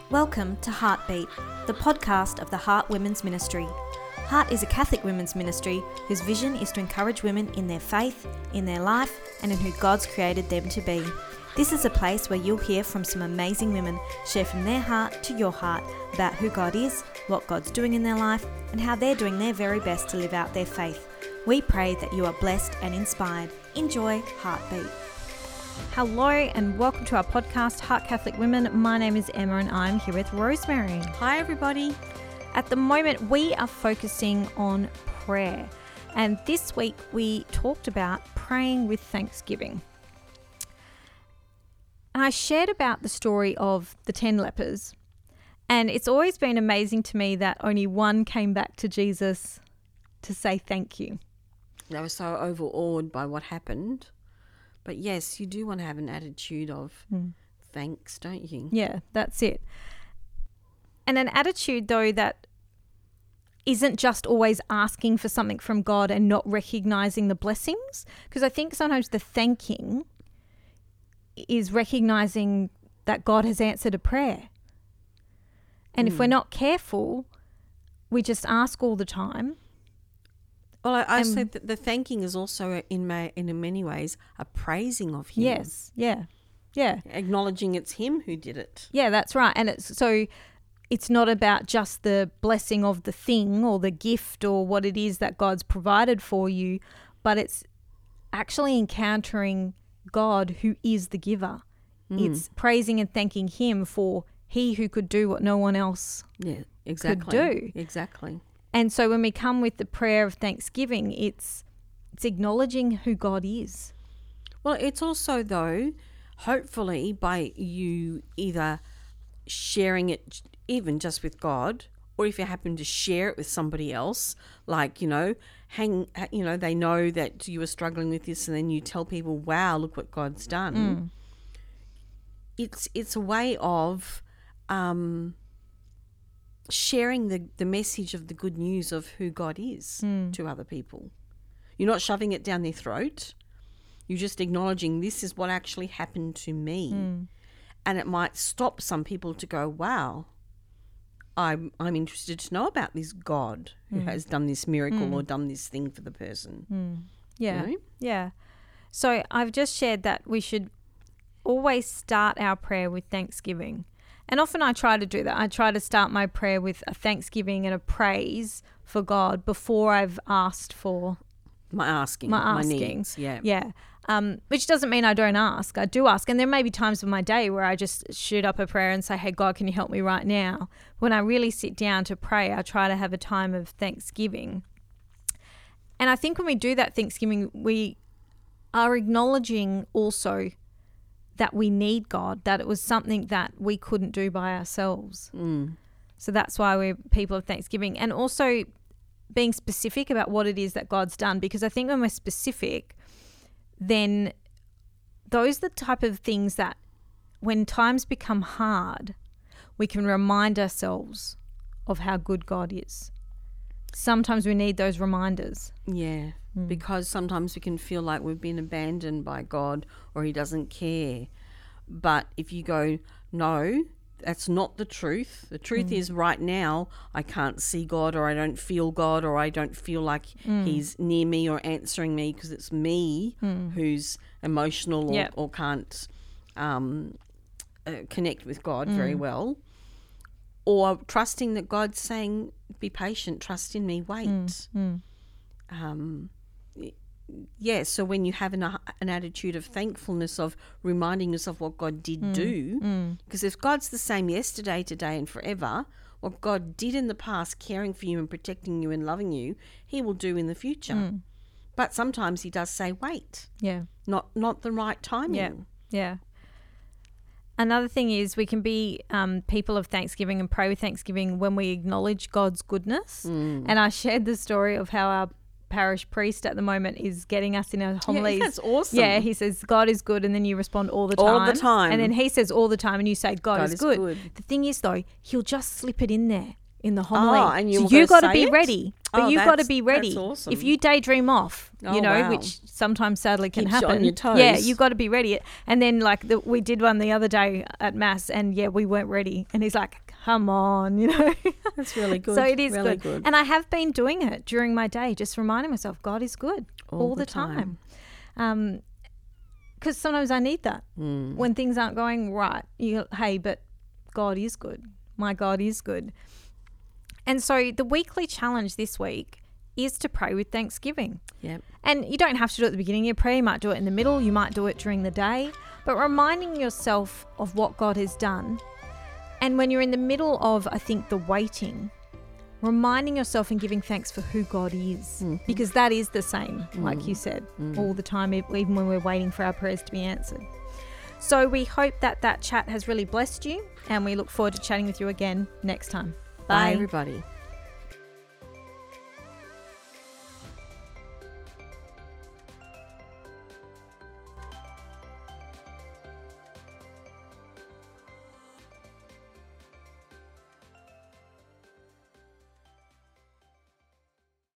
Welcome to Heartbeat, the podcast of the Heart Women's Ministry. Heart is a Catholic women's ministry whose vision is to encourage women in their faith, in their life, and in who God's created them to be. This is a place where you'll hear from some amazing women share from their heart to your heart about who God is, what God's doing in their life, and how they're doing their very best to live out their faith. We pray that you are blessed and inspired. Enjoy Heartbeat. Hello and welcome to our podcast, Heart Catholic Women. My name is Emma and I'm here with Rosemary. Hi everybody. At the moment we are focusing on prayer, and this week we talked about praying with thanksgiving. And I shared about the story of the 10 lepers, and it's always been amazing to me that only one came back to Jesus to say thank you. They were so overawed by what happened. But yes, you do want to have an attitude of thanks, don't you? Yeah, that's it. And an attitude, though, that isn't just always asking for something from God and not recognizing the blessings. Because I think sometimes the thanking is recognizing that God has answered a prayer. And if we're not careful, we just ask all the time. Well, I say that the thanking is also in many ways a praising of Him. Yes, yeah. Acknowledging it's Him who did it. Yeah, that's right. And it's not about just the blessing of the thing or the gift or what it is that God's provided for you, but it's actually encountering God who is the giver. It's praising and thanking Him for He who could do what no one else could do. Exactly. And so when we come with the prayer of thanksgiving, it's acknowledging who God is. Well, it's also, though, hopefully by you either sharing it even just with God, or if you happen to share it with somebody else, like, they know that you were struggling with this, and then you tell people, wow, look what God's done. It's a way of sharing the message of the good news of who God is to other people. You're not shoving it down their throat. You're just acknowledging this is what actually happened to me. And it might stop some people to go, wow, I'm interested to know about this God who has done this miracle or done this thing for the person. Yeah, You know? yeah. So I've just shared that we should always start our prayer with thanksgiving. And often I try to do that. I try to start my prayer with a thanksgiving and a praise for God before I've asked for My needs. Yeah. Which doesn't mean I don't ask. I do ask. And there may be times of my day where I just shoot up a prayer and say, hey, God, can you help me right now? When I really sit down to pray, I try to have a time of thanksgiving. And I think when we do that thanksgiving, we are acknowledging also that we need God, that it was something that we couldn't do by ourselves. So that's why we're people of thanksgiving. And also being specific about what it is that God's done, because I think when we're specific, then those are the type of things that when times become hard, we can remind ourselves of how good God is. Sometimes we need those reminders. Yeah, because sometimes we can feel like we've been abandoned by God or He doesn't care. But if you go, no, that's not the truth. The truth is right now I can't see God, or I don't feel God, or I don't feel like He's near me or answering me because it's me who's emotional or can't connect with God very well. Or trusting that God's saying, be patient, trust in me, wait. So when you have an attitude of thankfulness, of reminding yourself what God did do, because if God's the same yesterday, today and forever, what God did in the past, caring for you and protecting you and loving you, He will do in the future. But sometimes He does say, wait. Yeah. Not the right timing. Yeah. Another thing is we can be people of thanksgiving and pray with thanksgiving when we acknowledge God's goodness. And I shared the story of how our parish priest at the moment is getting us in our homilies. Yeah, that's awesome. Yeah, he says God is good, and then you respond all the time. All the time. And then he says all the time, and you say God is good. The thing is, though, he'll just slip it in there in the homily. Oh, and so you got to be ready. But Oh, you've got to that's- be ready. that's awesome. If you daydream off, Oh, wow. which sometimes sadly can Keeps you happen. on your toes. Yeah, you've got to be ready. And then we did one the other day at Mass, and we weren't ready. And he's like, come on, That's really good. So it is really good. And I have been doing it during my day, just reminding myself God is good all the time. Because sometimes I need that. When things aren't going right, but God is good. My God is good. And so the weekly challenge this week is to pray with thanksgiving. Yep. And you don't have to do it at the beginning of your prayer. You might do it in the middle. You might do it during the day. But reminding yourself of what God has done. And when you're in the middle of, I think, the waiting, reminding yourself and giving thanks for who God is. Because that is the same, like you said, all the time, even when we're waiting for our prayers to be answered. So we hope that chat has really blessed you, and we look forward to chatting with you again next time. Bye, everybody.